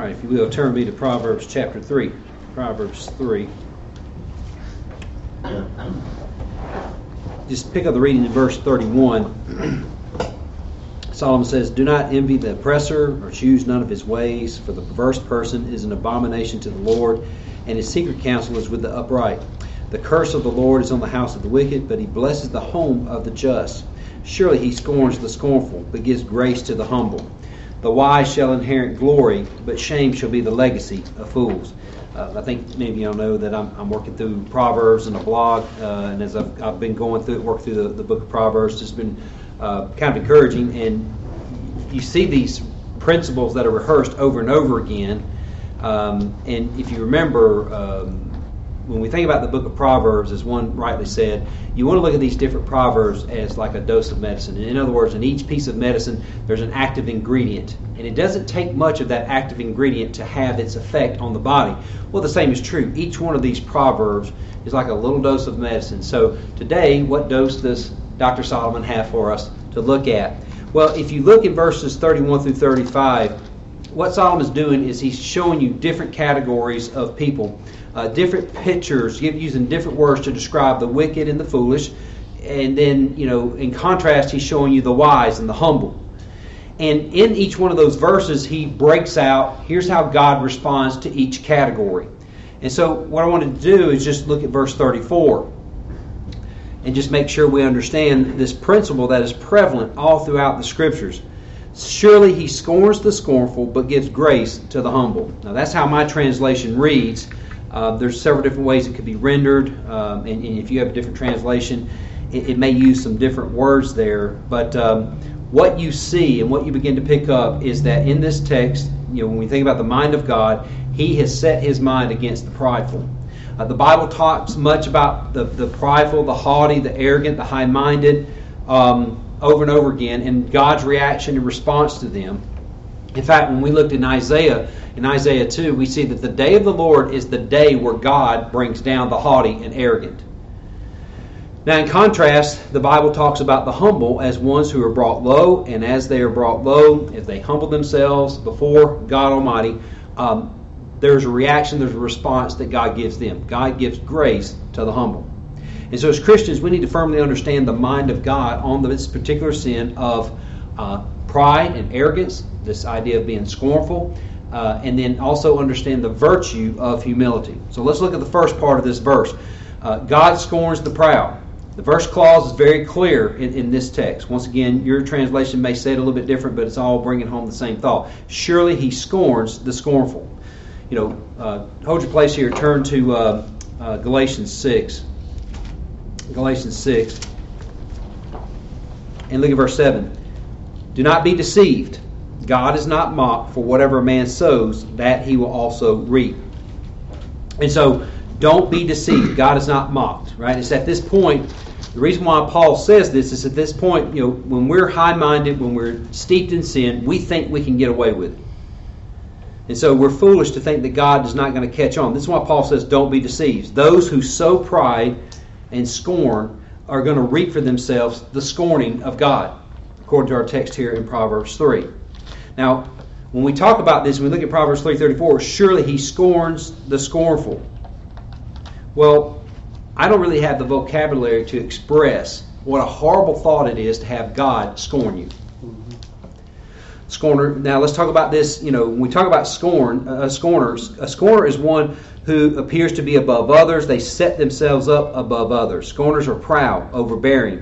right, if you will, turn me to Proverbs chapter 3. Proverbs 3. Just pick up the reading in verse 31. Solomon says, "Do not envy the oppressor, or choose none of his ways, for the perverse person is an abomination to the Lord, and his secret counsel is with the upright. The curse of the Lord is on the house of the wicked, but he blesses the home of the just. Surely he scorns the scornful, but gives grace to the humble. The wise shall inherit glory, but shame shall be the legacy of fools." I think many of y'all know that I'm working through Proverbs in a blog, and as I've been going through it, working through the book of Proverbs, it's been kind of encouraging. And you see these principles that are rehearsed over and over again. And if you remember, when we think about the book of Proverbs, as one rightly said, you want to look at these different proverbs as like a dose of medicine. In other words, in each piece of medicine, there's an active ingredient. And it doesn't take much of that active ingredient to have its effect on the body. Well, the same is true. Each one of these proverbs is like a little dose of medicine. So today, what dose does Dr. Solomon have for us to look at? Well, if you look at verses 31 through 35, what Solomon's doing is he's showing you different categories of people. Different pictures, using different words to describe the wicked and the foolish. And then, in contrast, he's showing you the wise and the humble. And in each one of those verses, he breaks out, here's how God responds to each category. And so what I wanted to do is just look at verse 34 and just make sure we understand this principle that is prevalent all throughout the Scriptures. Surely he scorns the scornful, but gives grace to the humble. Now that's how my translation reads. There's several different ways it could be rendered, and if you have a different translation, it may use some different words there. But what you see and what you begin to pick up is that in this text, when we think about the mind of God, He has set His mind against the prideful. The Bible talks much about the prideful, the haughty, the arrogant, the high-minded, over and over again, and God's reaction and response to them. In fact, when we looked in Isaiah 2, we see that the day of the Lord is the day where God brings down the haughty and arrogant. Now, in contrast, the Bible talks about the humble as ones who are brought low, and as they are brought low, if they humble themselves before God Almighty, there's a reaction, there's a response that God gives them. God gives grace to the humble. And so as Christians, we need to firmly understand the mind of God on this particular sin of pride and arrogance, this idea of being scornful, and then also understand the virtue of humility. So let's look at the first part of this verse. God scorns the proud. The first clause is very clear in this text. Once again, your translation may say it a little bit different, but it's all bringing home the same thought. Surely he scorns the scornful. Hold your place here. Turn to Galatians 6. Galatians 6. And look at verse 7. Do not be deceived. God is not mocked, for whatever a man sows, that he will also reap. And so, don't be deceived. God is not mocked, right? It's at this point, the reason why Paul says this is at this point, when we're high-minded, when we're steeped in sin, we think we can get away with it. And so we're foolish to think that God is not going to catch on. This is why Paul says, don't be deceived. Those who sow pride and scorn are going to reap for themselves the scorning of God, according to our text here in Proverbs 3. Now, when we talk about this, when we look at Proverbs 3:34, surely he scorns the scornful. Well, I don't really have the vocabulary to express what a horrible thought it is to have God scorn you. Scorner. Now, let's talk about this. When we talk about scorners, a scorner is one who appears to be above others. They set themselves up above others. Scorners are proud, overbearing,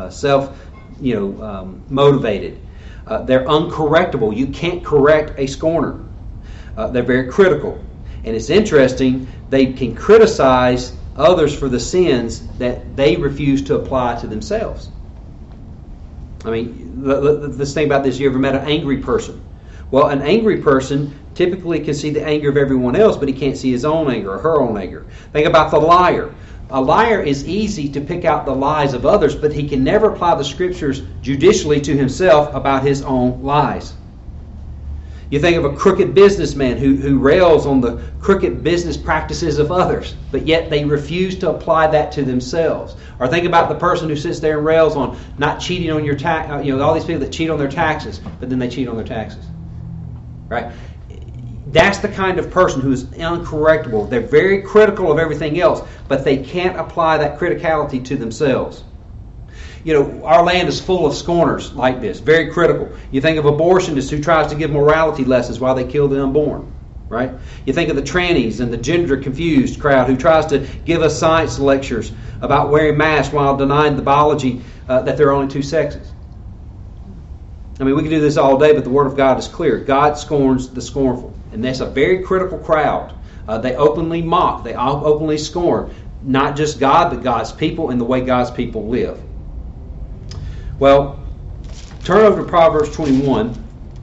motivated. They're uncorrectable. You can't correct a scorner. They're very critical. And it's interesting, they can criticize others for the sins that they refuse to apply to themselves. I mean, let's think about this. You ever met an angry person? Well, an angry person typically can see the anger of everyone else, but he can't see his own anger or her own anger. Think about the liar. A liar is easy to pick out the lies of others, but he can never apply the Scriptures judicially to himself about his own lies. You think of a crooked businessman who rails on the crooked business practices of others, but yet they refuse to apply that to themselves. Or think about the person who sits there and rails on not cheating on your tax. All these people that cheat on their taxes, but then they cheat on their taxes. Right? That's the kind of person who is uncorrectable. They're very critical of everything else, but they can't apply that criticality to themselves. You know, our land is full of scorners like this, very critical. You think of abortionists who tries to give morality lessons while they kill the unborn, right? You think of the trannies and the gender-confused crowd who tries to give us science lectures about wearing masks while denying the biology that there are only two sexes. I mean, we can do this all day, but the Word of God is clear. God scorns the scornful. And that's a very critical crowd. They openly mock. They openly scorn. Not just God, but God's people and the way God's people live. Well, turn over to Proverbs 21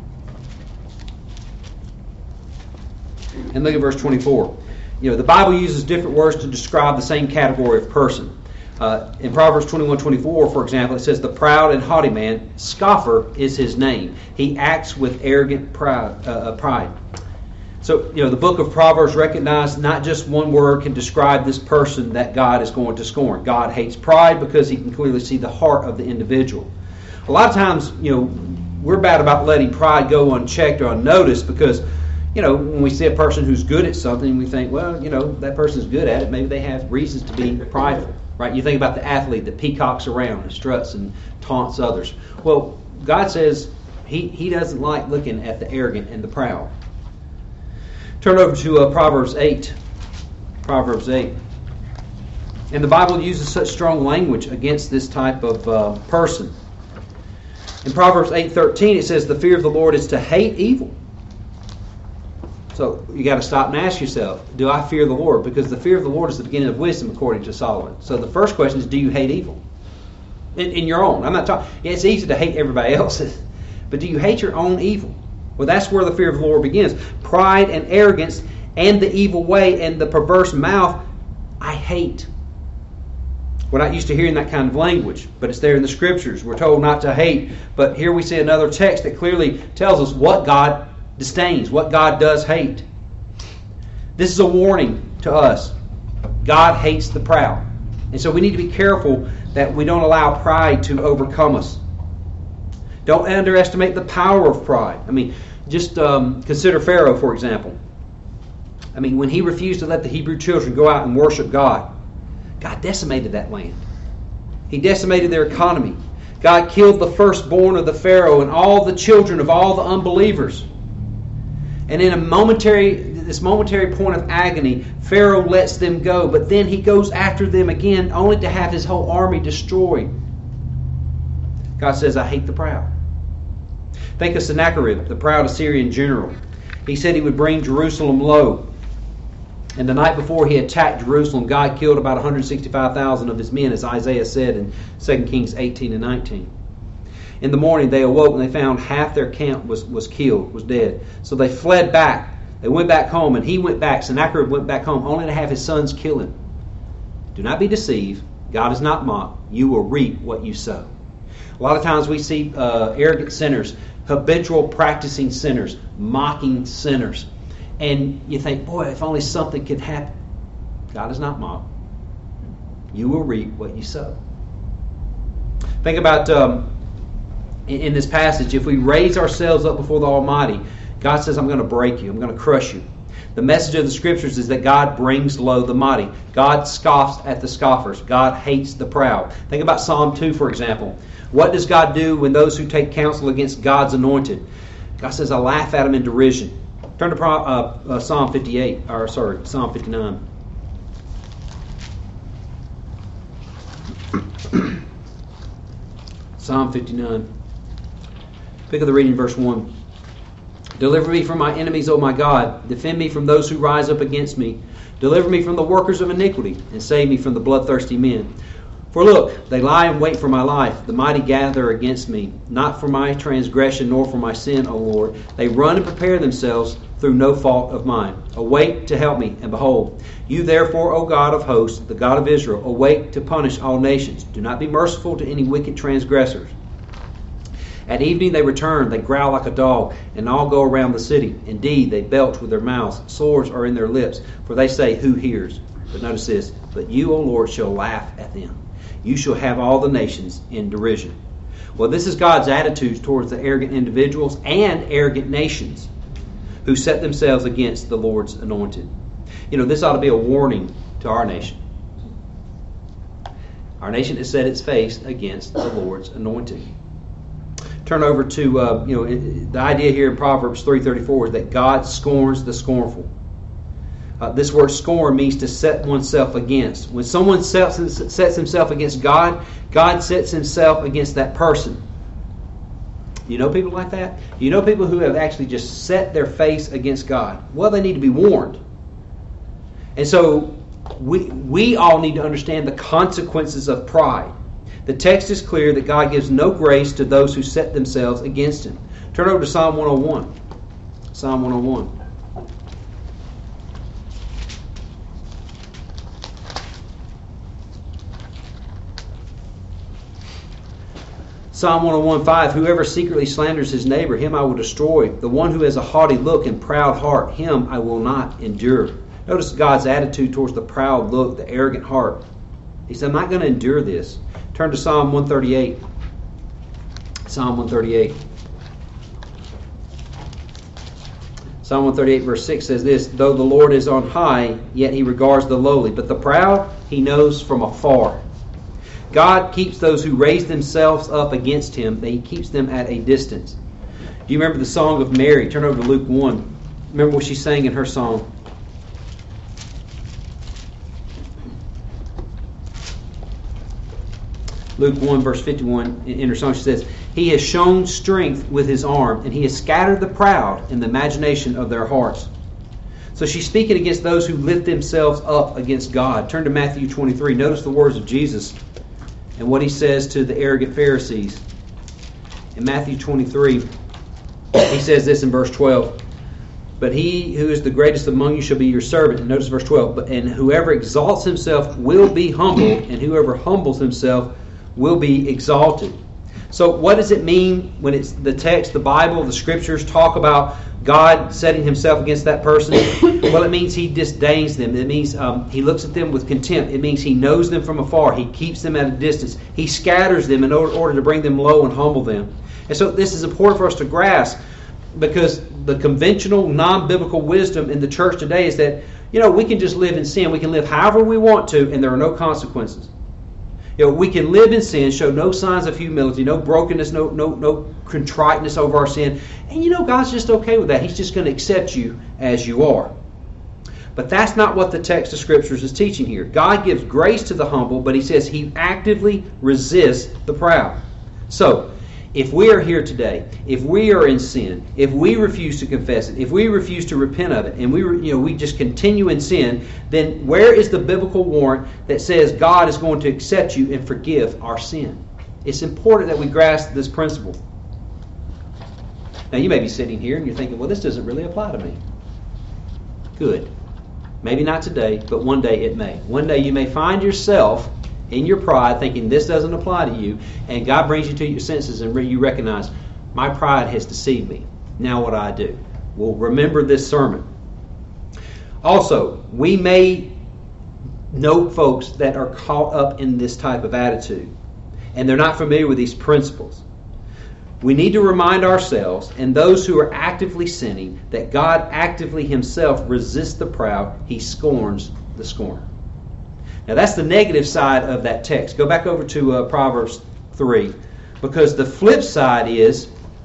and look at verse 24. You know, the Bible uses different words to describe the same category of person. In Proverbs 21:24, for example, it says, "The proud and haughty man, scoffer is his name. He acts with arrogant pride." So, you know, the book of Proverbs recognized not just one word can describe this person that God is going to scorn. God hates pride because he can clearly see the heart of the individual. A lot of times, you know, we're bad about letting pride go unchecked or unnoticed because, you know, when we see a person who's good at something, we think, well, you know, that person's good at it. Maybe they have reasons to be prideful, right? You think about the athlete that peacocks around and struts and taunts others. Well, God says he doesn't like looking at the arrogant and the proud. Turn over to Proverbs 8. Proverbs 8. And the Bible uses such strong language against this type of person. In Proverbs 8:13 it says, "The fear of the Lord is to hate evil." So you got to stop and ask yourself, do I fear the Lord? Because the fear of the Lord is the beginning of wisdom, according to Solomon. So the first question is, do you hate evil? In your own. I'm not talking. Yeah, it's easy to hate everybody else's, but do you hate your own evil? Well, that's where the fear of the Lord begins. Pride and arrogance and the evil way and the perverse mouth, I hate. We're not used to hearing that kind of language, but it's there in the Scriptures. We're told not to hate, but here we see another text that clearly tells us what God disdains, what God does hate. This is a warning to us. God hates the proud. And so we need to be careful that we don't allow pride to overcome us. Don't underestimate the power of pride. I mean, just consider Pharaoh, for example. I mean, when he refused to let the Hebrew children go out and worship God, God decimated that land. He decimated their economy. God killed the firstborn of the Pharaoh and all the children of all the unbelievers. And in this momentary point of agony, Pharaoh lets them go, but then he goes after them again, only to have his whole army destroyed. God says, I hate the proud. Think of Sennacherib, the proud Assyrian general. He said he would bring Jerusalem low. And the night before he attacked Jerusalem, God killed about 165,000 of his men, as Isaiah said in 2 Kings 18 and 19. In the morning they awoke and they found half their camp was killed, was dead. So they fled back. They went back home, and he went back. Sennacherib went back home only to have his sons kill him. Do not be deceived. God is not mocked. You will reap what you sow. A lot of times we see arrogant sinners, habitual practicing sinners, mocking sinners. And you think, boy, if only something could happen. God is not mocked. You will reap what you sow. Think about in this passage, if we raise ourselves up before the Almighty, God says, I'm going to break you. I'm going to crush you. The message of the Scriptures is that God brings low the mighty. God scoffs at the scoffers. God hates the proud. Think about Psalm 2, for example. What does God do when those who take counsel against God's anointed? God says, I laugh at them in derision. Turn to Psalm 59. Psalm 59. Pick up the reading, verse 1. Deliver me from my enemies, O my God. Defend me from those who rise up against me. Deliver me from the workers of iniquity, and save me from the bloodthirsty men. For look, they lie in wait for my life. The mighty gather against me, not for my transgression nor for my sin, O Lord. They run and prepare themselves through no fault of mine. Awake to help me, and behold, you therefore, O God of hosts, the God of Israel, awake to punish all nations. Do not be merciful to any wicked transgressors. At evening they return, they growl like a dog, and all go around the city. Indeed, they belch with their mouths. Swords are in their lips, for they say, who hears? But notice this, but you, O Lord, shall laugh at them. You shall have all the nations in derision. Well, this is God's attitude towards the arrogant individuals and arrogant nations who set themselves against the Lord's anointed. This ought to be a warning to our nation. Our nation has set its face against the Lord's anointed. Turn over to, the idea here in Proverbs 3:34 is that God scorns the scornful. This word scorn means to set oneself against. When someone sets himself against God, God sets himself against that person. You know people like that? You know people who have actually just set their face against God? Well, they need to be warned. And so we all need to understand the consequences of pride. The text is clear that God gives no grace to those who set themselves against Him. Turn over to Psalm 101. Psalm 101. Psalm 101:5, whoever secretly slanders his neighbor, him I will destroy. The one who has a haughty look and proud heart, him I will not endure. Notice God's attitude towards the proud look, the arrogant heart. He said, I'm not going to endure this. Turn to Psalm 138. Psalm 138. Psalm 138 verse 6 says this, though the Lord is on high, yet He regards the lowly, but the proud He knows from afar. God keeps those who raise themselves up against Him, He keeps them at a distance. Do you remember the song of Mary? Turn over to Luke 1. Remember what she sang in her song. Luke 1 verse 51, in her song she says, He has shown strength with His arm, and He has scattered the proud in the imagination of their hearts. So she's speaking against those who lift themselves up against God. Turn to Matthew 23. Notice the words of Jesus and what He says to the arrogant Pharisees. In Matthew 23, He says this in verse 12. But he who is the greatest among you shall be your servant. And notice verse 12. And whoever exalts himself will be humbled, and whoever humbles himself will be exalted. So what does it mean when it's the text, the Bible, the Scriptures talk about God setting Himself against that person? Well, it means He disdains them. It means He looks at them with contempt. It means He knows them from afar. He keeps them at a distance. He scatters them in order to bring them low and humble them. And so this is important for us to grasp, because the conventional, non-biblical wisdom in the church today is that, we can just live in sin. We can live however we want to, and there are no consequences. We can live in sin, show no signs of humility, no brokenness, no contriteness over our sin. And God's just okay with that. He's just going to accept you as you are. But that's not what the text of Scriptures is teaching here. God gives grace to the humble, but He says He actively resists the proud. So, if we are here today, if we are in sin, if we refuse to confess it, if we refuse to repent of it, and we just continue in sin, then where is the biblical warrant that says God is going to accept you and forgive our sin? It's important that we grasp this principle. Now you may be sitting here and you're thinking, well, this doesn't really apply to me. Good. Maybe not today, but one day it may. One day you may find yourself in your pride thinking this doesn't apply to you, and God brings you to your senses and you recognize, my pride has deceived me. Now what do I do? Well, remember this sermon. Also, we may know folks that are caught up in this type of attitude, and they're not familiar with these principles. We need to remind ourselves and those who are actively sinning that God actively Himself resists the proud. He scorns the scorner. Now that's the negative side of that text. Go back over to Proverbs 3, because the flip side is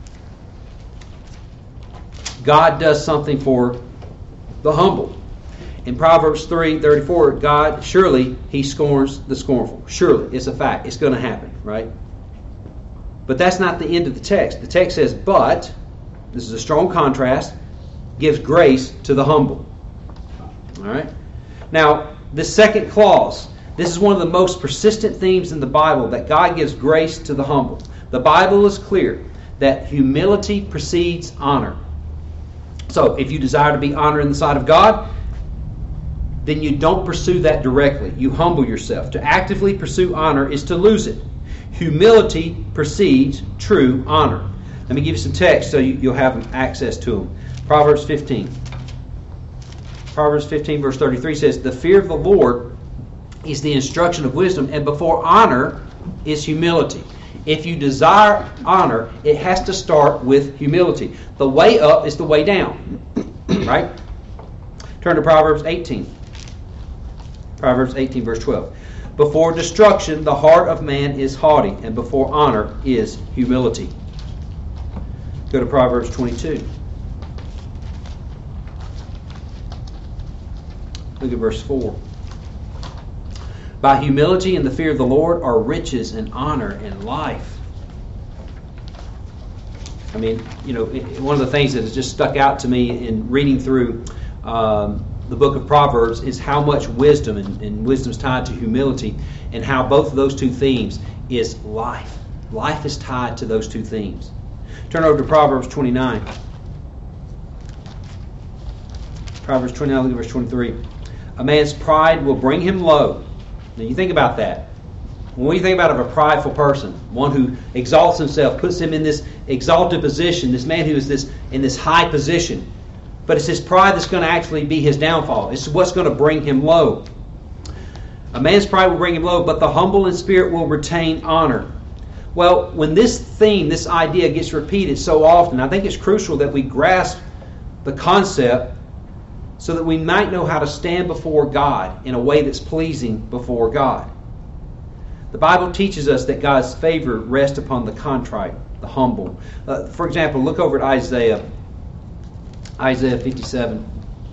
God does something for the humble. In Proverbs 3:34, God, surely He scorns the scornful. Surely, it's a fact. It's going to happen, right? But that's not the end of the text. The text says, but, this is a strong contrast, gives grace to the humble. All right? Now, the second clause, this is one of the most persistent themes in the Bible, that God gives grace to the humble. The Bible is clear that humility precedes honor. So, if you desire to be honored in the sight of God, then you don't pursue that directly. You humble yourself. To actively pursue honor is to lose it. Humility precedes true honor. Let me give you some text so you'll have access to them. Proverbs 15. Proverbs 15 verse 33 says, the fear of the Lord is the instruction of wisdom, and before honor is humility. If you desire honor, it has to start with humility. The way up is the way down. right? Turn to Proverbs 18. Proverbs 18, verse 12. Before destruction, the heart of man is haughty, and before honor is humility. Go to Proverbs 22. Look at verse 4. By humility and the fear of the Lord are riches and honor and life. I mean, one of the things that has just stuck out to me in reading through the book of Proverbs is how much wisdom, and wisdom's tied to humility, and how both of those two themes is life. Life is tied to those two themes. Turn over to Proverbs 29. Proverbs 29, look at verse 23. A man's pride will bring him low. Now you think about that. When you think about a prideful person, one who exalts himself, puts him in this exalted position, this man who is in this high position, but it's his pride that's going to actually be his downfall. It's what's going to bring him low. A man's pride will bring him low, but the humble in spirit will retain honor. Well, when this theme, this idea gets repeated so often, I think it's crucial that we grasp the concept so that we might know how to stand before God in a way that's pleasing before God. The Bible teaches us that God's favor rests upon the contrite, the humble. For example, look over at Isaiah 57.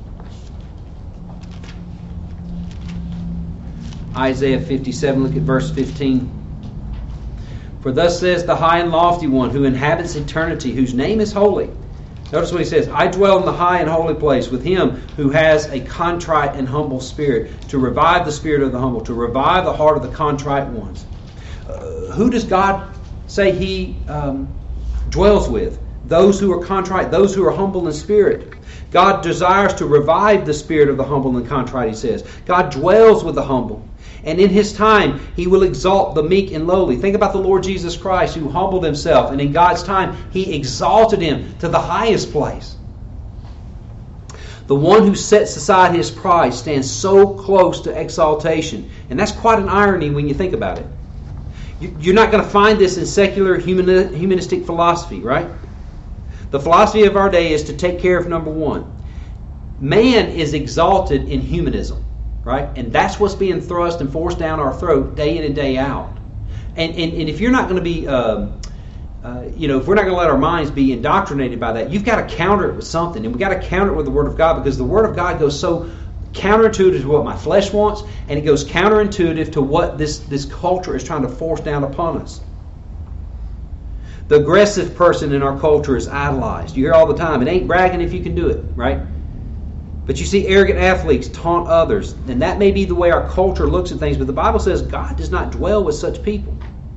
Isaiah 57, look at verse 15. For thus says the high and lofty one who inhabits eternity, whose name is holy. Notice what he says, I dwell in the high and holy place with him who has a contrite and humble spirit, to revive the spirit of the humble, to revive the heart of the contrite ones. Who does God say he dwells with? Those who are contrite, those who are humble in spirit. God desires to revive the spirit of the humble and contrite, he says. God dwells with the humble. And in his time, he will exalt the meek and lowly. Think about the Lord Jesus Christ who humbled himself. And in God's time, he exalted him to the highest place. The one who sets aside his pride stands so close to exaltation. And that's quite an irony when you think about it. You're not going to find this in secular humanistic philosophy, right? The philosophy of our day is to take care of number one. Man is exalted in humanism, right? And that's what's being thrust and forced down our throat day in and day out. And if you're not going to be, if we're not going to let our minds be indoctrinated by that, you've got to counter it with something. And we've got to counter it with the Word of God, because the Word of God goes so counterintuitive to what my flesh wants, and it goes counterintuitive to what this culture is trying to force down upon us. The aggressive person in our culture is idolized. You hear all the time, it ain't bragging if you can do it, right? But you see arrogant athletes taunt others, and that may be the way our culture looks at things, but the Bible says God does not dwell with such people.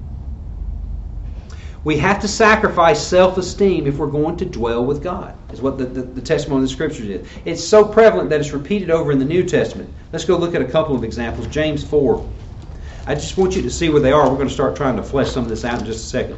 We have to sacrifice self-esteem if we're going to dwell with God, is what the testimony of the Scriptures is. It's so prevalent that it's repeated over in the New Testament. Let's go look at a couple of examples. James 4. I just want you to see where they are. We're going to start trying to flesh some of this out in just a second.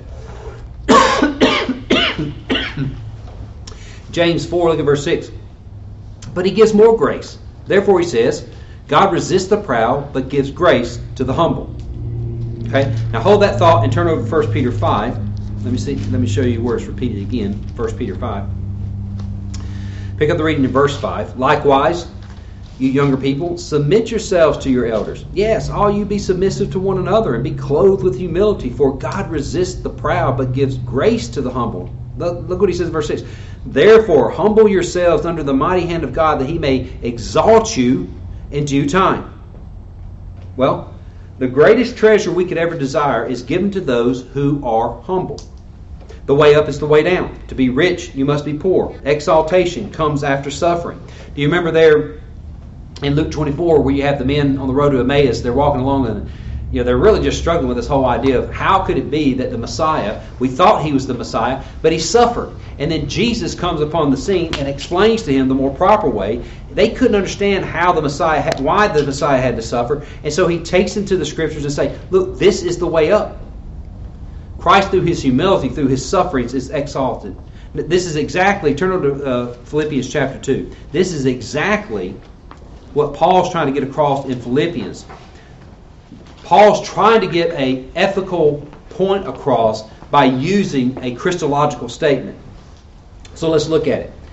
James 4, look at verse 6. But he gives more grace. Therefore, he says, God resists the proud, but gives grace to the humble. Okay? Now hold that thought and turn over to 1 Peter 5. Let me show you where it's repeated again. 1 Peter 5. Pick up the reading in verse 5. Likewise, you younger people, submit yourselves to your elders. Yes, all you be submissive to one another, and be clothed with humility, for God resists the proud, but gives grace to the humble. Look what he says in verse 6. Therefore, humble yourselves under the mighty hand of God, that he may exalt you in due time. Well, the greatest treasure we could ever desire is given to those who are humble. The way up is the way down. To be rich, you must be poor. Exaltation comes after suffering. Do you remember there in Luke 24 where you have the men on the road to Emmaus? They're walking along and they're really just struggling with this whole idea of how could it be that the Messiah, we thought he was the Messiah, but he suffered. And then Jesus comes upon the scene and explains to him the more proper way. They couldn't understand how the Messiah, why the Messiah had to suffer. And so he takes them to the Scriptures and say, look, this is the way up. Christ, through his humility, through his sufferings, is exalted. This is exactly, turn over to Philippians chapter 2. This is exactly what Paul's trying to get across in Philippians. Paul's trying to get an ethical point across by using a Christological statement. So let's look at it.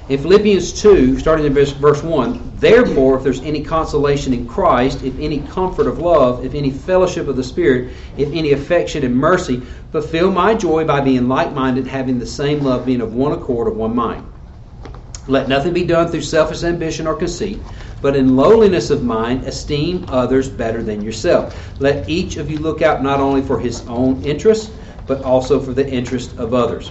In Philippians 2, starting in verse 1, therefore, if there's any consolation in Christ, if any comfort of love, if any fellowship of the Spirit, if any affection and mercy, fulfill my joy by being like-minded, having the same love, being of one accord, of one mind. Let nothing be done through selfish ambition or conceit, but in lowliness of mind, esteem others better than yourself. Let each of you look out not only for his own interest, but also for the interest of others.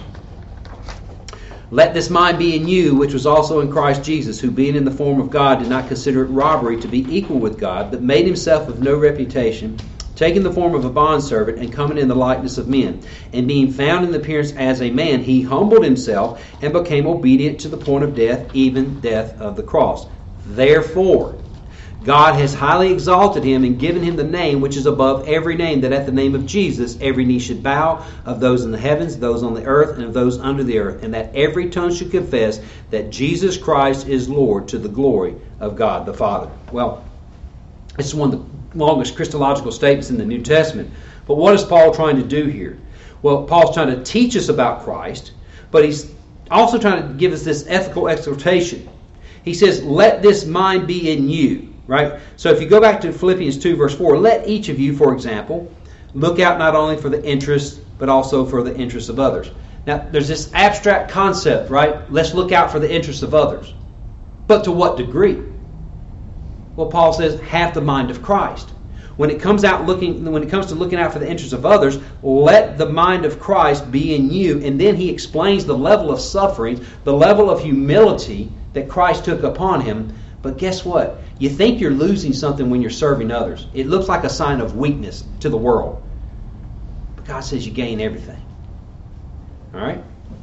Let this mind be in you, which was also in Christ Jesus, who being in the form of God did not consider it robbery to be equal with God, but made himself of no reputation, taking the form of a bondservant and coming in the likeness of men. And being found in appearance as a man, he humbled himself and became obedient to the point of death, even death of the cross. Therefore, God has highly exalted him and given him the name which is above every name, that at the name of Jesus every knee should bow, of those in the heavens, those on the earth, and of those under the earth, and that every tongue should confess that Jesus Christ is Lord, to the glory of God the Father. Well, this is one of the longest Christological statements in the New Testament. But what is Paul trying to do here? Well, Paul's trying to teach us about Christ, but he's also trying to give us this ethical exhortation. He says, let this mind be in you. Right? So if you go back to Philippians 2, verse 4, let each of you, for example, look out not only for the interest, but also for the interests of others. Now, there's this abstract concept, right? Let's look out for the interests of others. But to what degree? Well, Paul says, have the mind of Christ. When it comes to looking out for the interests of others, let the mind of Christ be in you. And then he explains the level of suffering, the level of humility that Christ took upon him. But guess what? You think you're losing something when you're serving others. It looks like a sign of weakness to the world. But God says you gain everything. All right?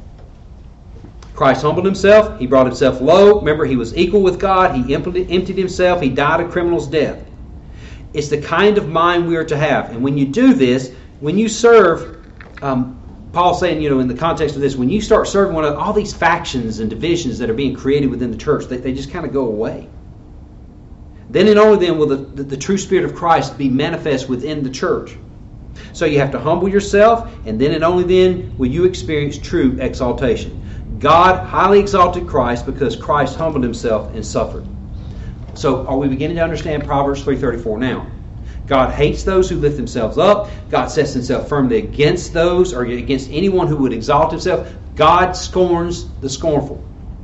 Christ humbled himself. He brought himself low. Remember, he was equal with God. He emptied himself. He died a criminal's death. It's the kind of mind we are to have. And when you do this, when you serve, Paul's saying, in the context of this, when you start serving one of all these factions and divisions that are being created within the church, they just kind of go away. Then and only then will the true Spirit of Christ be manifest within the church. So you have to humble yourself, and then and only then will you experience true exaltation. God highly exalted Christ because Christ humbled himself and suffered. So are we beginning to understand Proverbs 3:34 now? God hates those who lift themselves up. God sets himself firmly against those, or against anyone who would exalt himself. God scorns the scornful.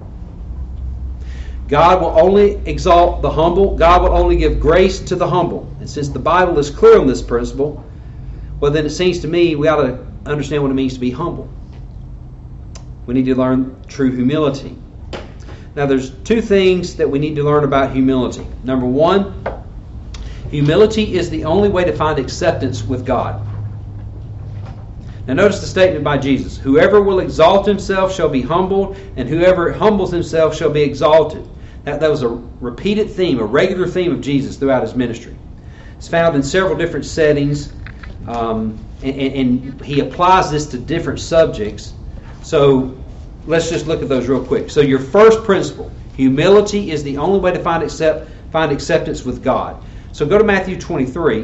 God will only exalt the humble. God will only give grace to the humble. And since the Bible is clear on this principle, well, then it seems to me we ought to understand what it means to be humble. We need to learn true humility. Now, there's two things that we need to learn about humility. Number one, humility is the only way to find acceptance with God. Now notice the statement by Jesus. Whoever will exalt himself shall be humbled, and whoever humbles himself shall be exalted. That was a repeated theme, a regular theme of Jesus throughout his ministry. It's found in several different settings, and he applies this to different subjects. So let's just look at those real quick. So your first principle, humility is the only way to find acceptance with God. So go to Matthew 23.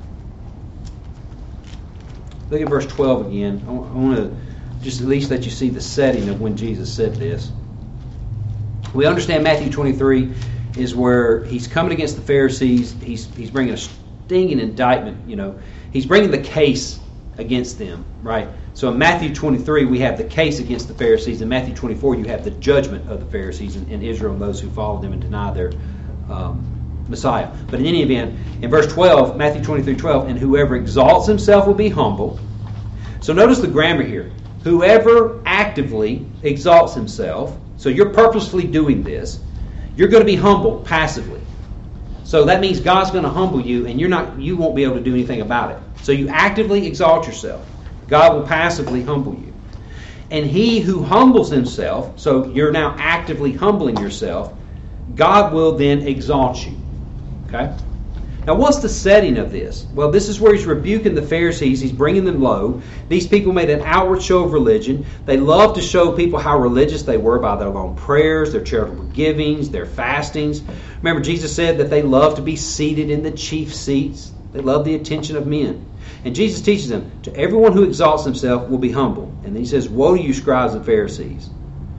Look at verse 12 again. I want to just at least let you see the setting of when Jesus said this. We understand Matthew 23 is where he's coming against the Pharisees. He's bringing a stinging indictment. He's bringing the case against them, right? So in Matthew 23 we have the case against the Pharisees. In Matthew 24 you have the judgment of the Pharisees in Israel and those who followed them and denied their Messiah. But in any event, in verse 12, Matthew 23:12, and whoever exalts himself will be humbled. So notice the grammar here. Whoever actively exalts himself, so you're purposefully doing this, you're going to be humbled passively. So that means God's going to humble you, and you won't be able to do anything about it. So you actively exalt yourself. God will passively humble you. And he who humbles himself, so you're now actively humbling yourself, God will then exalt you. Okay? Now what's the setting of this? Well, this is where he's rebuking the Pharisees. He's bringing them low. These people made an outward show of religion. They loved to show people how religious they were by their long prayers, their charitable givings, their fastings. Remember, Jesus said that they loved to be seated in the chief seats. They loved the attention of men. And Jesus teaches them, to everyone who exalts himself will be humble. And then he says, woe to you, scribes and Pharisees.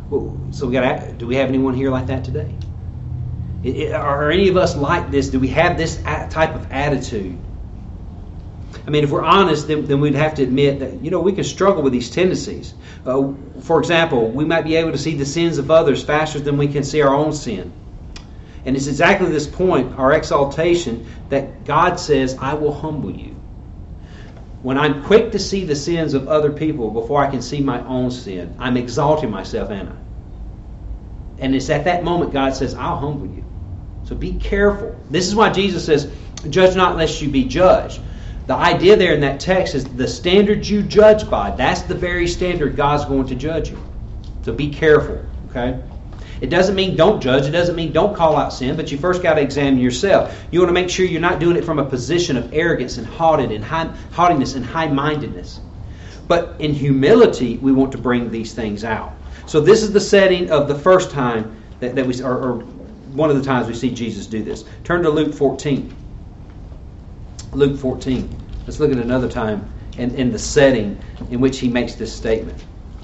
So do we have anyone here like that today? Are any of us like this? Do we have this type of attitude? I mean, if we're honest, then we'd have to admit that, we can struggle with these tendencies. For example, we might be able to see the sins of others faster than we can see our own sin. And it's exactly this point, our exaltation, that God says, I will humble you. When I'm quick to see the sins of other people before I can see my own sin, I'm exalting myself, ain't I? And it's at that moment God says, I'll humble you. So be careful. This is why Jesus says, judge not lest you be judged. The idea there in that text is the standard you judge by, that's the very standard God's going to judge you. So be careful, okay? It doesn't mean don't judge. It doesn't mean don't call out sin, but you first got to examine yourself. You want to make sure you're not doing it from a position of arrogance and haughtiness and high-mindedness. But in humility, we want to bring these things out. So this is the setting of the first time that we, or one of the times we see Jesus do this. Turn to Luke 14. Luke 14. Let's look at another time in the setting in which he makes this statement.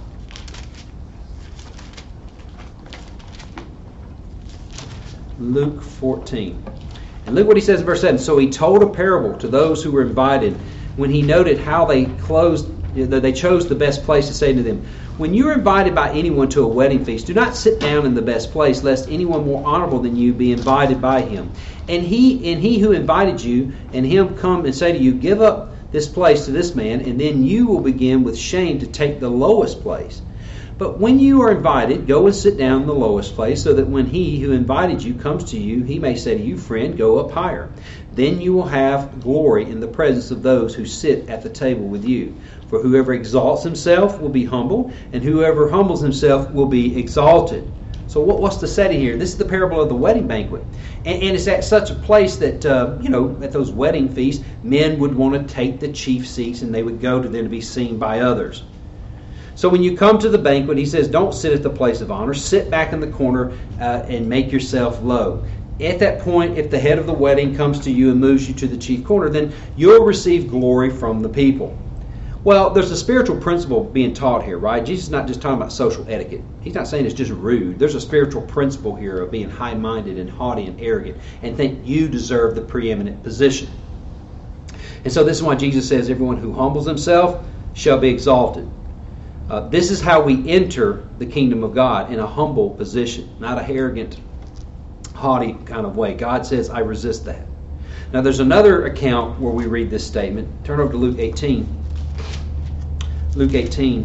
Luke 14. And look what he says in verse 7. So he told a parable to those who were invited when he noted how they chose the best place to say to them, when you are invited by anyone to a wedding feast, do not sit down in the best place, lest anyone more honorable than you be invited by him. And he who invited you and him come and say to you, give up this place to this man, and then you will begin with shame to take the lowest place. But when you are invited, go and sit down in the lowest place, so that when he who invited you comes to you, he may say to you, friend, go up higher. Then you will have glory in the presence of those who sit at the table with you. For whoever exalts himself will be humbled, and whoever humbles himself will be exalted. So what's the setting here? This is the parable of the wedding banquet. And it's at such a place that, at those wedding feasts, men would want to take the chief seats, and they would go to them to be seen by others. So when you come to the banquet, he says, don't sit at the place of honor. Sit back in the corner and make yourself low. At that point, if the head of the wedding comes to you and moves you to the chief corner, then you'll receive glory from the people. Well, there's a spiritual principle being taught here, right? Jesus is not just talking about social etiquette. He's not saying it's just rude. There's a spiritual principle here of being high-minded and haughty and arrogant and think you deserve the preeminent position. And so this is why Jesus says, everyone who humbles himself shall be exalted. This is how we enter the kingdom of God, in a humble position, not a arrogant, haughty kind of way. God says, I resist that. Now there's another account where we read this statement. Turn over to Luke 18. Luke 18.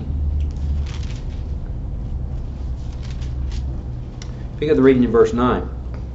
Pick up the reading in verse 9.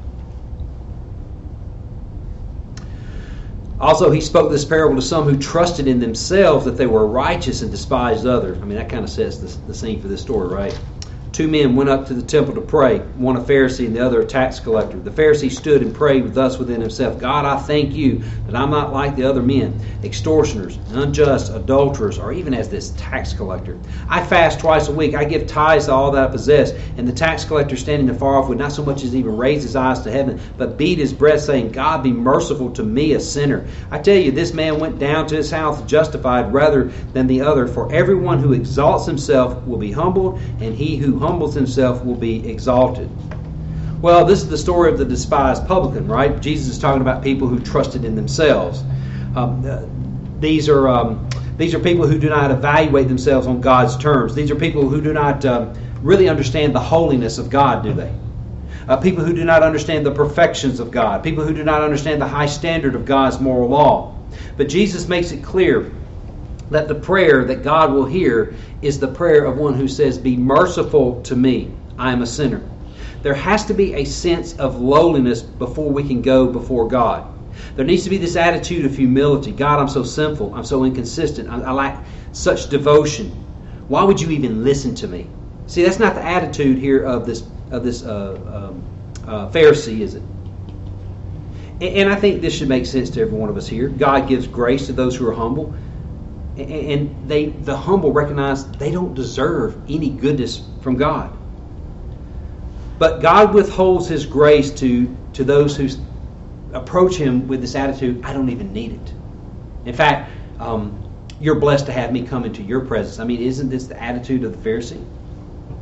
Also, he spoke this parable to some who trusted in themselves that they were righteous and despised others. I mean, that kind of sets the scene for this story, right? Two men went up to the temple to pray, one a Pharisee and the other a tax collector. The Pharisee stood and prayed thus within himself, God, I thank you that I'm not like the other men, extortioners, unjust, adulterers, or even as this tax collector. I fast twice a week. I give tithes to all that I possess. And the tax collector, standing afar off, would not so much as even raise his eyes to heaven, but beat his breast, saying, God, be merciful to me, a sinner. I tell you, this man went down to his house justified rather than the other. For everyone who exalts himself will be humbled, and he who humbles himself will be exalted. Well, this is the story of the despised publican, right? Jesus is talking about people who trusted in themselves. These are people who do not evaluate themselves on God's terms. These are people who do not really understand the holiness of God, do they? People who do not understand the perfections of God. People who do not understand the high standard of God's moral law. But Jesus makes it clear that the prayer that God will hear is the prayer of one who says, be merciful to me, I am a sinner. There has to be a sense of lowliness before we can go before God. There needs to be this attitude of humility. God, I'm so sinful. I'm so inconsistent. I lack such devotion. Why would you even listen to me? See, that's not the attitude here of this Pharisee, is it? And I think this should make sense to every one of us here. God gives grace to those who are humble. And the humble recognize they don't deserve any goodness from God. But God withholds His grace to those who approach Him with this attitude, I don't even need it. In fact, you're blessed to have me come into your presence. I mean, isn't this the attitude of the Pharisee?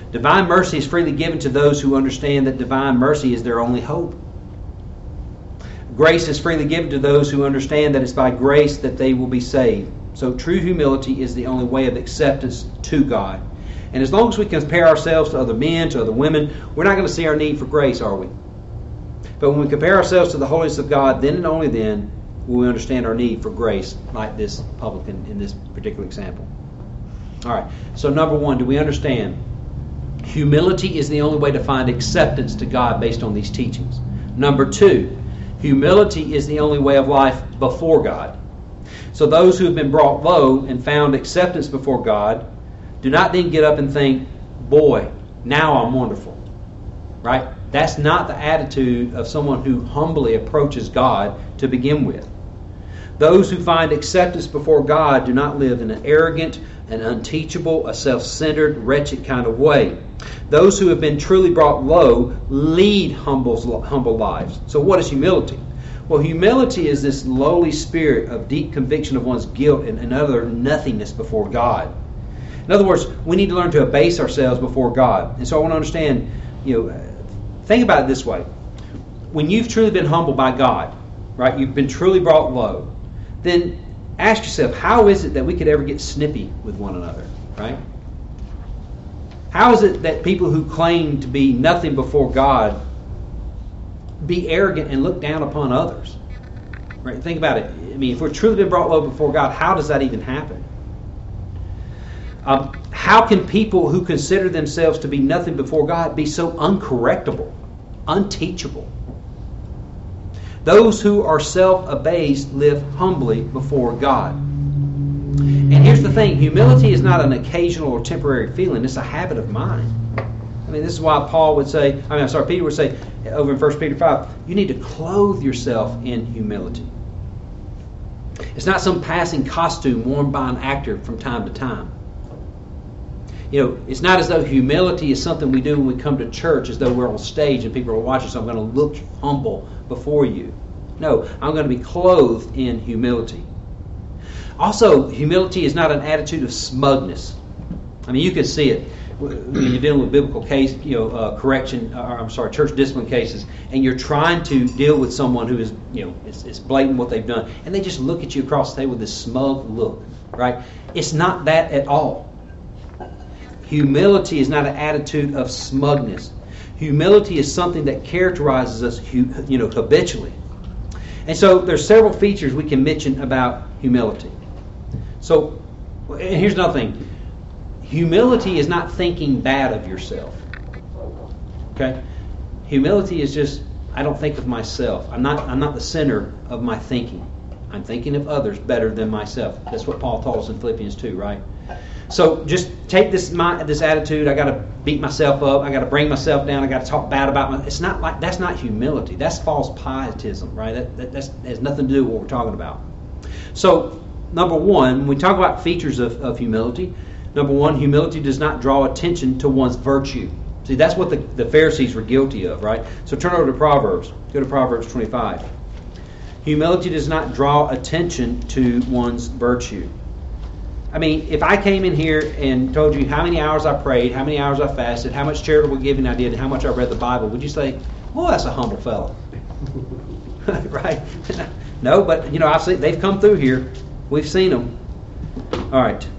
Divine mercy is freely given to those who understand that divine mercy is their only hope. Grace is freely given to those who understand that it's by grace that they will be saved. So true humility is the only way of acceptance to God. And as long as we compare ourselves to other men, to other women, we're not going to see our need for grace, are we? But when we compare ourselves to the holiness of God, then and only then will we understand our need for grace, like this publican in this particular example. All right, so number one, do we understand? Humility is the only way to find acceptance to God based on these teachings. Number two, humility is the only way of life before God. So those who have been brought low and found acceptance before God do not then get up and think, boy, now I'm wonderful. Right? That's not the attitude of someone who humbly approaches God to begin with. Those who find acceptance before God do not live in an arrogant, an unteachable, a self-centered, wretched kind of way. Those who have been truly brought low lead humble lives. So what is humility? Well, humility is this lowly spirit of deep conviction of one's guilt and utter nothingness before God. In other words, we need to learn to abase ourselves before God. And so I want to understand, think about it this way. When you've truly been humbled by God, right, you've been truly brought low, then ask yourself, how is it that we could ever get snippy with one another, right? How is it that people who claim to be nothing before God be arrogant and look down upon others? Right? Think about it. I mean, if we're truly been brought low before God, how does that even happen? How can people who consider themselves to be nothing before God be so uncorrectable, unteachable? Those who are self-abased live humbly before God. And here's the thing, humility is not an occasional or temporary feeling, it's a habit of mind. I mean, this is why Peter would say over in 1 Peter 5, you need to clothe yourself in humility. It's not some passing costume worn by an actor from time to time. It's not as though humility is something we do when we come to church, as though we're on stage and people are watching, so I'm going to look humble before you. No, I'm going to be clothed in humility. Also, humility is not an attitude of smugness. I mean, you can see it when you're dealing with biblical case, church discipline cases, and you're trying to deal with someone who is, it's blatant what they've done, and they just look at you across the table with this smug look, right? It's not that at all. Humility is not an attitude of smugness. Humility is something that characterizes us, habitually. And so there's several features we can mention about humility. So, and here's another thing. Humility is not thinking bad of yourself. Okay? Humility is just, I don't think of myself. I'm not the center of my thinking. I'm thinking of others better than myself. That's what Paul taught us in Philippians 2, right? So just take this attitude. I got to beat myself up. I got to bring myself down. I got to talk bad about myself. It's not like that's not humility. That's false pietism, right? That has nothing to do with what we're talking about. So number one, when we talk about features of humility, number one, humility does not draw attention to one's virtue. See, that's what the Pharisees were guilty of, right? So turn over to Proverbs. Go to Proverbs 25. Humility does not draw attention to one's virtue. I mean, if I came in here and told you how many hours I prayed, how many hours I fasted, how much charitable giving I did, and how much I read the Bible, would you say, "Oh, that's a humble fellow"? Right? No, but I've seen they've come through here. We've seen them. All right.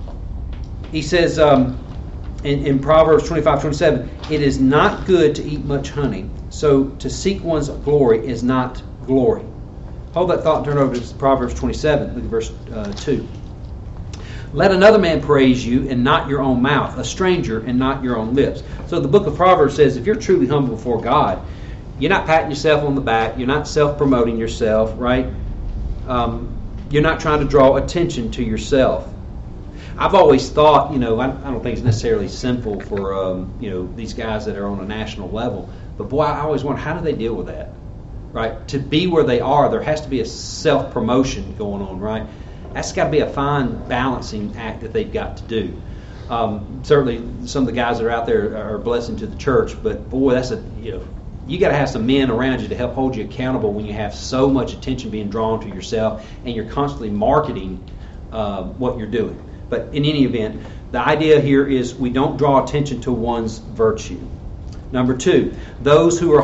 He says in Proverbs 25:27, "It is not good to eat much honey, so to seek one's glory is not glory." Hold that thought and turn over to Proverbs 27. Look at verse 2. "Let another man praise you and not your own mouth, a stranger and not your own lips." So the book of Proverbs says if you're truly humble before God, you're not patting yourself on the back, you're not self-promoting yourself, right? You're not trying to draw attention to yourself. I've always thought, I don't think it's necessarily sinful for, these guys that are on a national level, but boy, I always wonder, how do they deal with that, right? To be where they are, there has to be a self-promotion going on, right? That's got to be a fine balancing act that they've got to do. Certainly, some of the guys that are out there are a blessing to the church, but boy, you got to have some men around you to help hold you accountable when you have so much attention being drawn to yourself and you're constantly marketing what you're doing. But in any event, The idea here is we don't draw attention to one's virtue. Number 2, those who are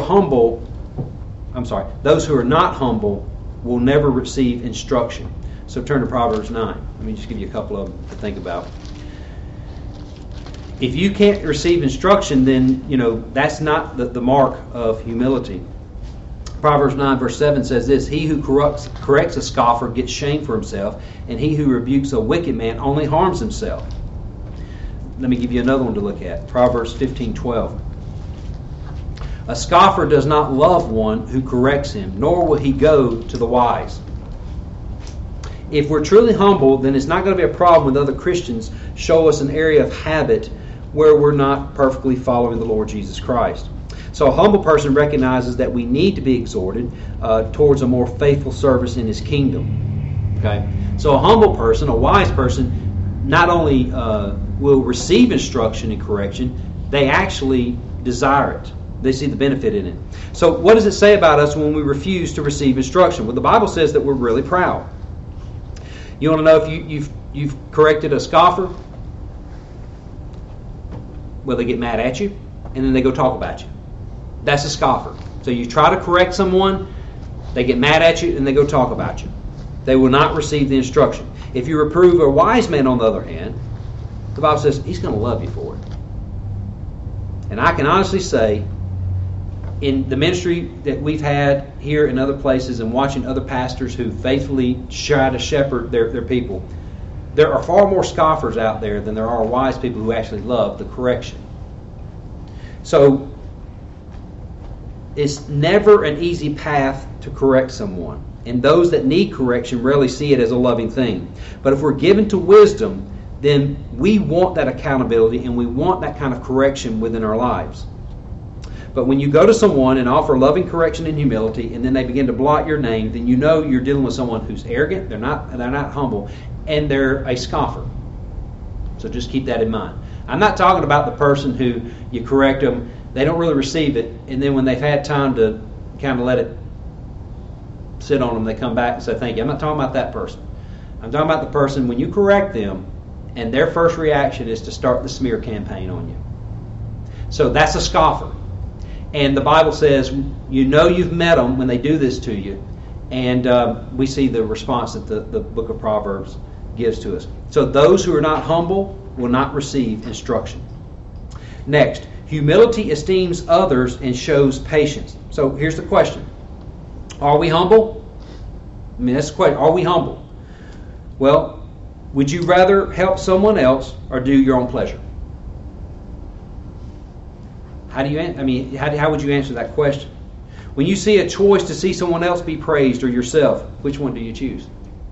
not humble will never receive instruction. So turn to Proverbs 9. Let me just give you a couple of them to think about. If you can't receive instruction, then that's not the mark of humility. Proverbs 9 verse 7 says this: "He who corrects a scoffer gets shame for himself, and he who rebukes a wicked man only harms himself." Let me give you another one to look at. Proverbs 15:12. "A scoffer does not love one who corrects him, nor will he go to the wise." If we're truly humble, then it's not going to be a problem when other Christians show us an area of habit where we're not perfectly following the Lord Jesus Christ. So a humble person recognizes that we need to be exhorted towards a more faithful service in His kingdom. Okay, so a humble person, a wise person, not only will receive instruction and correction, they actually desire it. They see the benefit in it. So what does it say about us when we refuse to receive instruction? Well, the Bible says that we're really proud. You want to know if you've corrected a scoffer? Well, they get mad at you, and then they go talk about you. That's a scoffer. So you try to correct someone, they get mad at you, and they go talk about you. They will not receive the instruction. If you reprove a wise man, on the other hand, the Bible says he's going to love you for it. And I can honestly say, in the ministry that we've had here and other places, and watching other pastors who faithfully try to shepherd their people, there are far more scoffers out there than there are wise people who actually love the correction. So it's never an easy path to correct someone. And those that need correction rarely see it as a loving thing. But if we're given to wisdom, then we want that accountability and we want that kind of correction within our lives. But when you go to someone and offer loving correction and humility, and then they begin to blot your name, then you know you're dealing with someone who's arrogant, they're not humble, and they're a scoffer. So just keep that in mind. I'm not talking about the person who you correct them, they don't really receive it, and then when they've had time to kind of let it sit on them, they come back and say thank you. I'm not talking about that person. I'm talking about the person when you correct them and their first reaction is to start the smear campaign on you. So that's a scoffer. And the Bible says you've met them when they do this to you. And we see the response that the book of Proverbs gives to us. So those who are not humble will not receive instruction. Next, humility esteems others and shows patience. So here's the question. Are we humble? That's the question. Are we humble? Well, would you rather help someone else or do your own pleasure? How would you answer that question? When you see a choice to see someone else be praised or yourself, which one do you choose?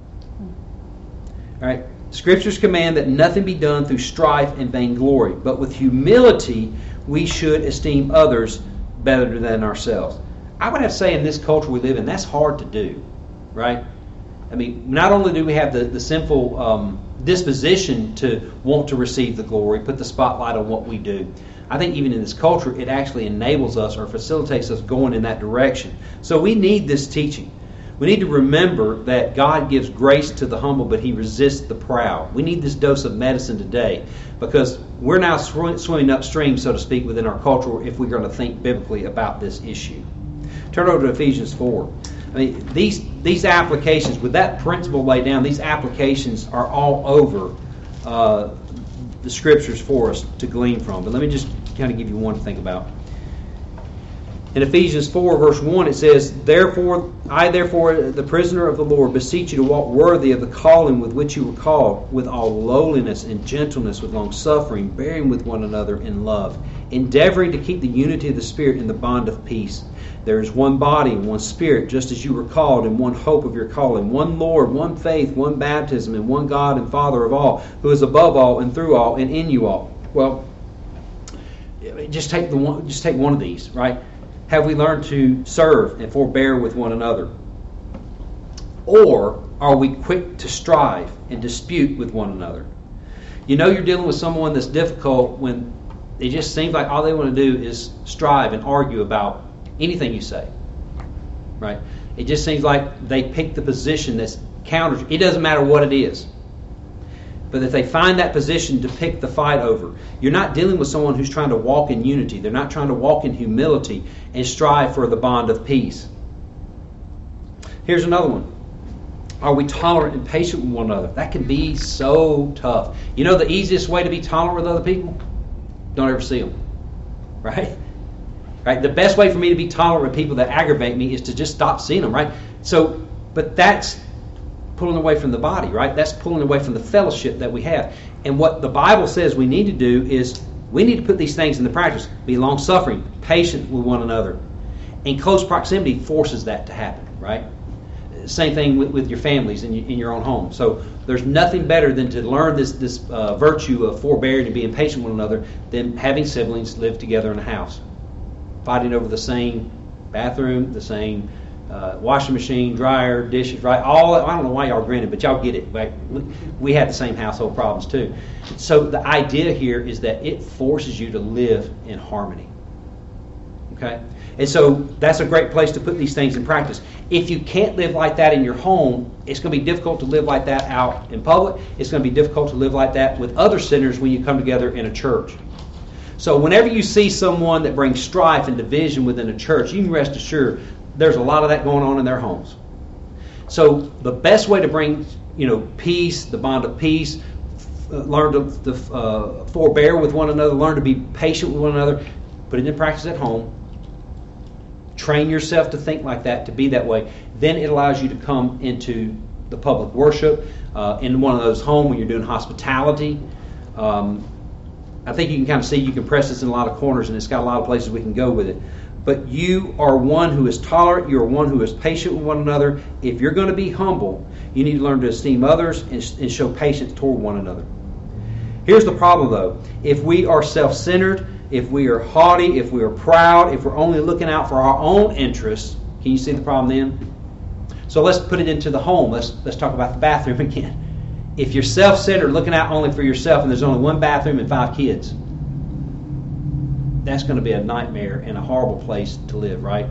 All right. Scriptures command that nothing be done through strife and vainglory, but with humility we should esteem others better than ourselves. I would have to say in this culture we live in, that's hard to do, right? I mean, not only do we have the sinful disposition to want to receive the glory, put the spotlight on what we do, I think even in this culture, it actually enables us or facilitates us going in that direction. So we need this teaching. We need to remember that God gives grace to the humble, but He resists the proud. We need this dose of medicine today because we're now swimming upstream, so to speak, within our culture if we're going to think biblically about this issue. Turn over to Ephesians 4. I mean, these applications, with that principle laid down, these applications are all over the Scriptures for us to glean from. But let me just kind of give you one to think about. In Ephesians 4, verse 1, it says, I therefore, the prisoner of the Lord, beseech you to walk worthy of the calling with which you were called, with all lowliness and gentleness, with long suffering, bearing with one another in love, endeavoring to keep the unity of the Spirit in the bond of peace. There is one body and one Spirit, just as you were called in one hope of your calling, one Lord, one faith, one baptism, and one God and Father of all, who is above all and through all and in you all. Well, just take one of these, right? Have we learned to serve and forbear with one another? Or are we quick to strive and dispute with one another? You know you're dealing with someone that's difficult when it just seems like all they want to do is strive and argue about anything you say. Right? It just seems like they pick the position that's counter. It doesn't matter what it is. but that they find that position to pick the fight over. You're not dealing with someone who's trying to walk in unity. They're not trying to walk in humility and strive for the bond of peace. Here's another one. Are we tolerant and patient with one another? That can be so tough. You know the easiest way to be tolerant with other people? Don't ever see them. Right? Right? The best way for me to be tolerant with people that aggravate me is to just stop seeing them, right? So, but that's pulling away from the body, right? That's pulling away from the fellowship that we have. And what the Bible says we need to do is we need to put these things into practice. Be long-suffering, patient with one another. And close proximity forces that to happen, right? Same thing with your families in your own home. So there's nothing better than to learn this virtue of forbearing and being patient with one another than having siblings live together in a house, fighting over the same bathroom, the same washing machine, dryer, dishes, right? I don't know why y'all grinning, but y'all get it. Right? We have the same household problems too. So the idea here is that it forces you to live in harmony. Okay? And so that's a great place to put these things in practice. If you can't live like that in your home, it's going to be difficult to live like that out in public. It's going to be difficult to live like that with other sinners when you come together in a church. So whenever you see someone that brings strife and division within a church, you can rest assured there's a lot of that going on in their homes. So the best way to bring, peace, the bond of peace, learn to forbear with one another, learn to be patient with one another, put it in practice at home. Train yourself to think like that, to be that way. Then it allows you to come into the public worship, in one of those homes when you're doing hospitality. I think you can kind of see you can press this in a lot of corners, and it's got a lot of places we can go with it. But you are one who is tolerant. You are one who is patient with one another. If you're going to be humble, you need to learn to esteem others and show patience toward one another. Here's the problem, though. If we are self-centered, if we are haughty, if we are proud, if we're only looking out for our own interests, can you see the problem then? So let's put it into the home. Let's talk about the bathroom again. If you're self-centered, looking out only for yourself, and there's only one bathroom and 5 kids, that's going to be a nightmare and a horrible place to live, right?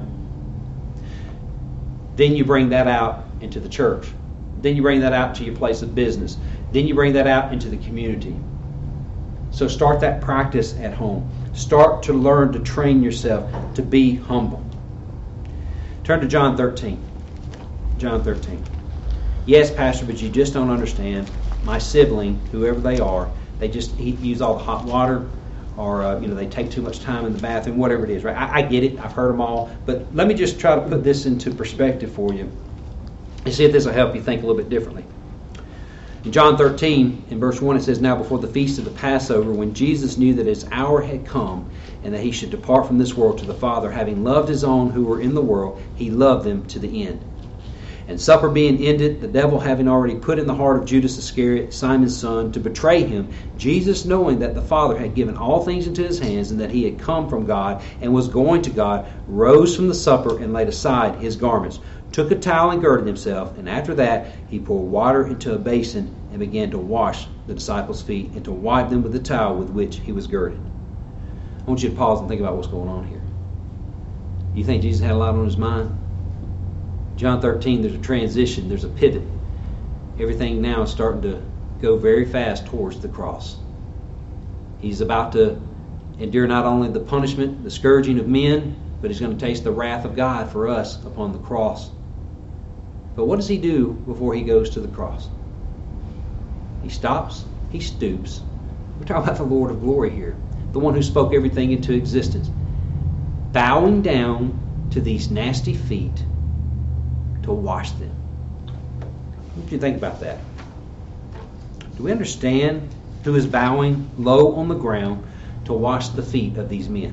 Then you bring that out into the church. Then you bring that out to your place of business. Then you bring that out into the community. So start that practice at home. Start to learn to train yourself to be humble. Turn to John 13. John 13. Yes, Pastor, but you just don't understand. My sibling, whoever they are, they just use all the hot water, or they take too much time in the bathroom, whatever it is, right? I get it. I've heard them all. But let me just try to put this into perspective for you and see if this will help you think a little bit differently. In John 13, in verse 1, it says, Now before the feast of the Passover, when Jesus knew that his hour had come, and that he should depart from this world to the Father, having loved his own who were in the world, he loved them to the end. And supper being ended, the devil having already put in the heart of Judas Iscariot, Simon's son, to betray him, Jesus, knowing that the Father had given all things into his hands, and that he had come from God, and was going to God, rose from the supper, and laid aside his garments, took a towel and girded himself, and after that he poured water into a basin, and began to wash the disciples' feet, and to wipe them with the towel with which he was girded. I want you to pause and think about what's going on here. You think Jesus had a lot on his mind? John 13, there's a transition, there's a pivot. Everything now is starting to go very fast towards the cross. He's about to endure not only the punishment, the scourging of men, but he's going to taste the wrath of God for us upon the cross. But what does he do before he goes to the cross? He stops, he stoops. We're talking about the Lord of glory here, the one who spoke everything into existence, bowing down to these nasty feet to wash them. What do you think about that? Do we understand who is bowing low on the ground to wash the feet of these men?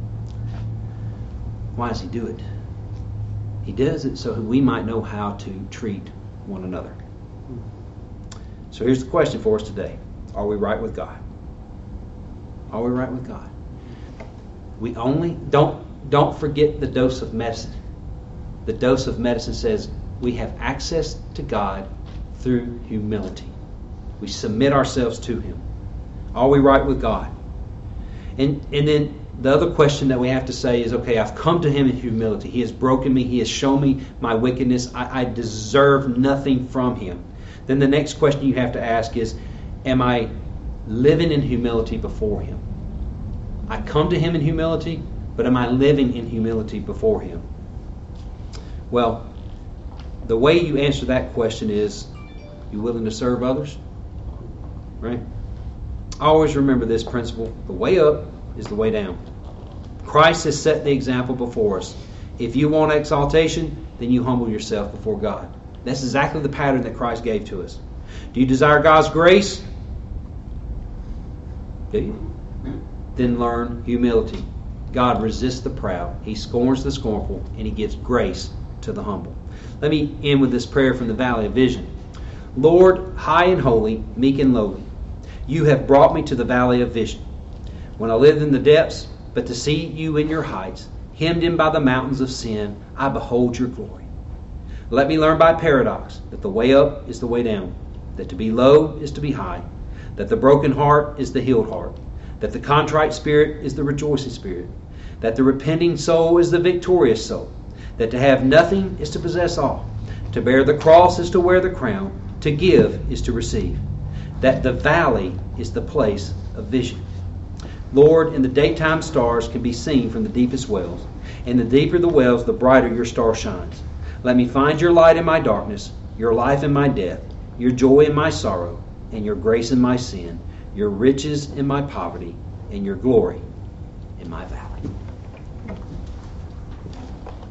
Why does he do it? He does it so we might know how to treat one another. So here's the question for us today. Are we right with God? Are we right with God? We only don't forget the dose of medicine. The dose of medicine says we have access to God through humility. We submit ourselves to him. Are we right with God? And then the other question that we have to say is, okay, I've come to him in humility. He has broken me. He has shown me my wickedness. I deserve nothing from him. Then the next question you have to ask is, Am I living in humility before Him? I come to Him in humility, but am I living in humility before Him? Well, the way you answer that question is, you willing to serve others? Right? Always remember this principle. The way up is the way down. Christ has set the example before us. If you want exaltation, then you humble yourself before God. That's exactly the pattern that Christ gave to us. Do you desire God's grace? Do you? Then learn humility. God resists the proud. He scorns the scornful, and He gives grace to the humble. Let me end with this prayer from the Valley of Vision. Lord, high and holy, meek and lowly, You have brought me to the Valley of Vision. When I lived in the depths, but to see You in Your heights, hemmed in by the mountains of sin, I behold Your glory. Let me learn by paradox that the way up is the way down, that to be low is to be high, that the broken heart is the healed heart, that the contrite spirit is the rejoicing spirit, that the repenting soul is the victorious soul, that to have nothing is to possess all, to bear the cross is to wear the crown, to give is to receive, that the valley is the place of vision. Lord, in the daytime stars can be seen from the deepest wells, and the deeper the wells, the brighter Your star shines. Let me find Your light in my darkness, Your life in my death, Your joy in my sorrow, and Your grace in my sin, Your riches in my poverty, and Your glory in my valley.